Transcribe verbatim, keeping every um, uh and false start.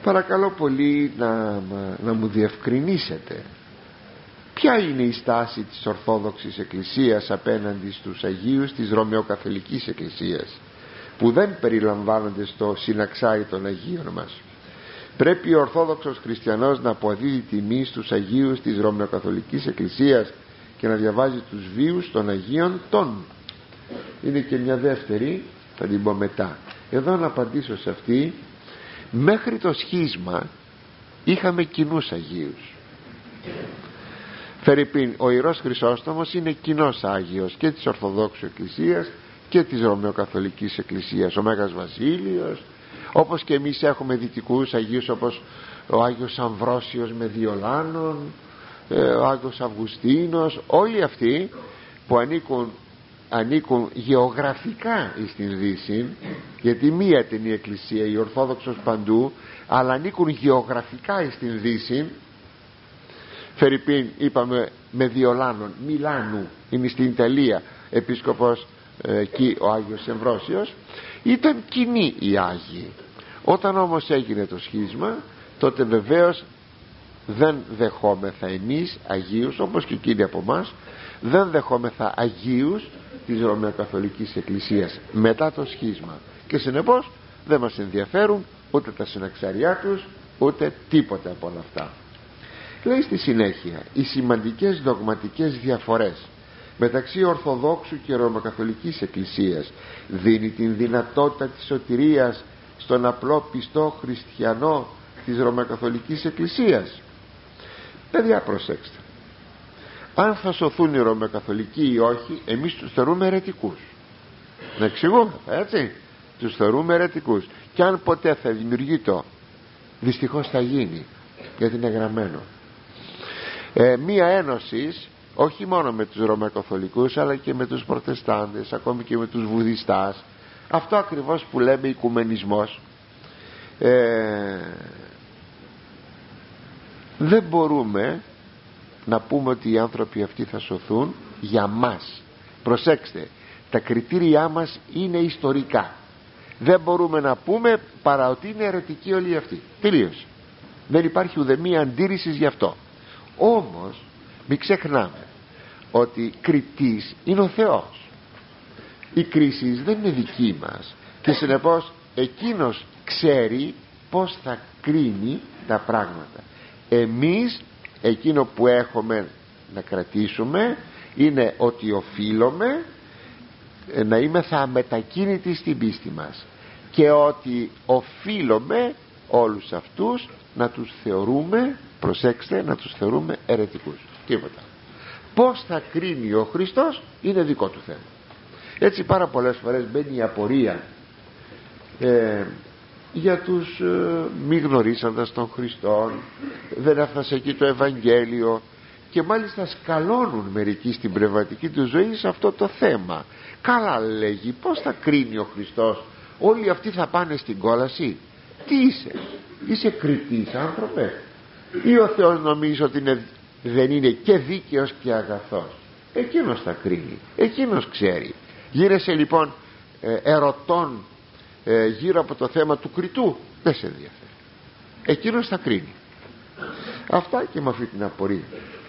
Παρακαλώ πολύ να, να μου διευκρινίσετε ποια είναι η στάση της Ορθόδοξης Εκκλησίας απέναντι στους Αγίους της Ρωμαιοκαθολικής Εκκλησίας, που δεν περιλαμβάνονται στο συναξάρι των Αγίων μας. Πρέπει ο Ορθόδοξος Χριστιανός να αποδίδει τιμή στους Αγίους της Ρωμαιοκαθολικής Εκκλησίας και να διαβάζει τους βίους των Αγίων των. Είναι και μια δεύτερη, θα την πω μετά. Εδώ να απαντήσω σε αυτή. Μέχρι το σχίσμα είχαμε κοινούς Αγίους. Φερρυπίν, ο Ιερός Χρυσόστομος είναι κοινός Άγιος και της Ορθοδόξου Εκκλησίας και της Ρωμαιοκαθολικής Εκκλησίας, ο Μέγας Βασίλειος, όπως και εμείς έχουμε δυτικούς Αγίους, όπως ο Άγιος Αμβρόσιος με Διολάνων, ο Άγιος Αυγουστίνος. Όλοι αυτοί που ανήκουν, ανήκουν γεωγραφικά στην Δύση, γιατί μία ήταν η Εκκλησία, η Ορθόδοξος παντού, αλλά ανήκουν γεωγραφικά στην Δύση. Φερρυπίν, είπαμε με Διολάνων, Μιλάνου, είναι στην Ιταλία επίσκοπος εκεί ο Άγιος Αμβρόσιος. Ήταν κοινοί οι Άγιοι. Όταν όμως έγινε το σχίσμα, τότε βεβαίως δεν δεχόμεθα εμείς Αγίους, όπως και εκείνοι από εμάς, δεν δεχόμεθα Αγίους της Ρωμαιοκαθολικής Εκκλησίας μετά το σχίσμα, και συνεπώς δεν μας ενδιαφέρουν ούτε τα συναξαριά τους ούτε τίποτα από όλα αυτά. Λέει στη συνέχεια, οι σημαντικές δογματικές διαφορές μεταξύ Ορθοδόξου και Ρωμαιοκαθολικής Εκκλησίας δίνει την δυνατότητα της σωτηρίας στον απλό πιστό χριστιανό της Ρωμαιοκαθολικής Εκκλησίας. Παιδιά, προσέξτε, αν θα σωθούν οι Ρωμαιοκαθολικοί ή όχι, εμείς τους θεωρούμε αιρετικούς. Να εξηγούμε, έτσι, τους θεωρούμε αιρετικούς. Και αν ποτέ θα δημιουργεί το, δυστυχώς θα γίνει, γιατί είναι γραμμένο, ε, μία ένωση όχι μόνο με τους Ρωμαιοκαθολικούς, αλλά και με τους Προτεστάντες, ακόμη και με τους Βουδιστάς, αυτό ακριβώς που λέμε οικουμενισμός, ε, δεν μπορούμε να πούμε ότι οι άνθρωποι αυτοί θα σωθούν για μας. Προσέξτε, τα κριτήριά μας είναι ιστορικά. Δεν μπορούμε να πούμε παρά ότι είναι αιρετικοί όλοι αυτοί. Τελείωσε. Δεν υπάρχει ουδέμια αντίρρηση γι' αυτό. Όμως μην ξεχνάμε ότι κριτής είναι ο Θεός. Η κρίση δεν είναι δική μας, και συνεπώς εκείνος ξέρει πως θα κρίνει τα πράγματα. Εμείς εκείνο που έχουμε να κρατήσουμε είναι ότι οφείλουμε να είμεθα αμετακίνητοι στην πίστη μας, και ότι οφείλουμε όλους αυτούς να τους θεωρούμε, προσέξτε, να τους θεωρούμε αιρετικούς. Τίποτα. Πως θα κρίνει ο Χριστός είναι δικό του θέμα. Έτσι πάρα πολλές φορές μπαίνει η απορία ε, για τους ε, μη γνωρίσαντας τον Χριστόν, δεν έφτασε εκεί το Ευαγγέλιο, και μάλιστα σκαλώνουν μερικοί στην πνευματική του ζωή σε αυτό το θέμα. Καλά, λέγει, πως θα κρίνει ο Χριστός, όλοι αυτοί θα πάνε στην κόλαση? Τι είσαι, είσαι κριτής άνθρωπε, ή ο Θεός νομίζει ότι είναι, δεν είναι και δίκαιος και αγαθός? Εκείνος θα κρίνει, εκείνος ξέρει. Γίνεσαι λοιπόν ε, ερωτών ε, γύρω από το θέμα του κριτού, δεν σε ενδιαφέρει, εκείνος θα κρίνει. Αυτά και με αυτή την απορία.